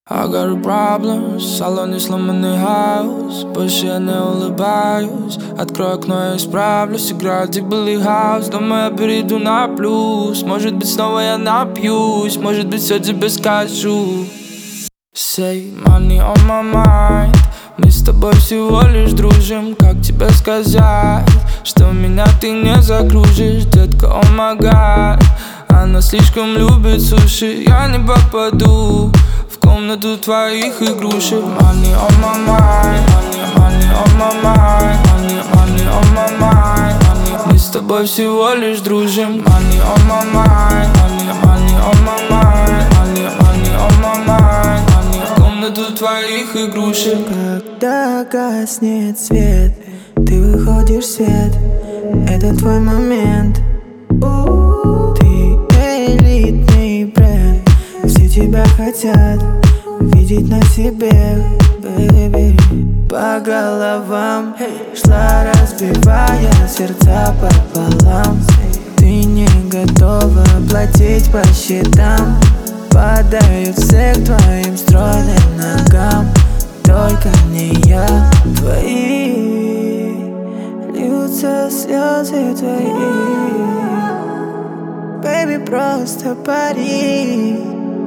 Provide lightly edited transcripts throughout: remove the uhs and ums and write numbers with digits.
I got problems, в салоне сломанный хаус. Больше я не улыбаюсь. Открой окно, я исправлюсь. Играет дебилый хаус. Думаю, я перейду на плюс. Может быть, снова я напьюсь. Может быть, все тебе скажу. Say money on my mind. Мы с тобой всего лишь дружим. Как тебе сказать, что меня ты не закружишь? Детка, oh my god. Она слишком любит суши. Я не попаду в комнату твоих игрушек. Money on my mind. Money on my mind. Money on my mind. Мы с тобой всего лишь дружим. Money on my mind. Money on my mind. Money on my mind. В комнату твоих игрушек. Когда гаснет свет, ты выходишь в свет. Это твой момент. Ты элитный бренд. Все тебя хотят видеть на себе, baby. По головам шла, разбивая сердца пополам. Ты не готова платить по счетам. Падают все к твоим стройным ногам. Только не я. Твои льются слезы твои. Baby, просто пари.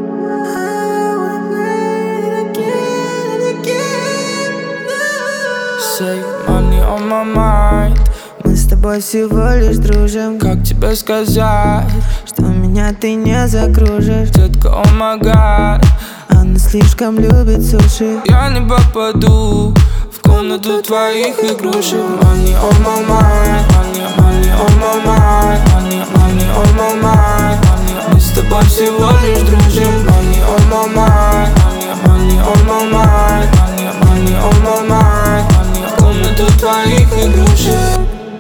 Say money on my mind. Мы с тобой всего лишь дружим. Как тебе сказать, что меня ты не закружишь? детка, oh my god. Она слишком любит суши. Я не попаду в комнату твоих игрушек. Money on my mind. Money on my mind. Money on my mind. Мы с тобой всего лишь дружим. Money on my mind. Money on my mind. Money on my mind. В комнату твоих игрушек.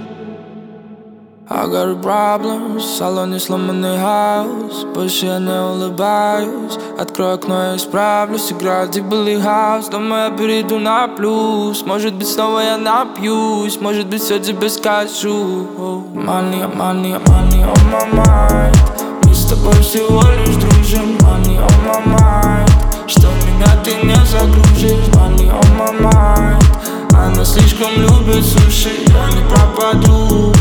I got problems, в салоне сломанный хаус. Больше я не улыбаюсь. Открой окно, я исправлюсь. Играет дебилый хаус. Думаю, я перейду на плюс. Может быть, снова я напьюсь. Может быть, все тебе скажу. Money on my mind. Мы с тобой всего лишь дружим. Money on my mind. Что меня ты не загружишь? Money on my mind. Она слишком любит суши. Я не пропаду